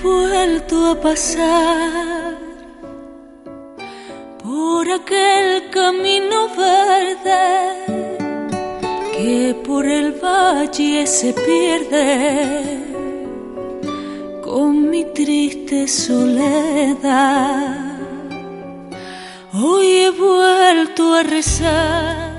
vuelto a pasar por aquel camino verde que por el valle se pierde con mi triste soledad. Hoy he vuelto a rezar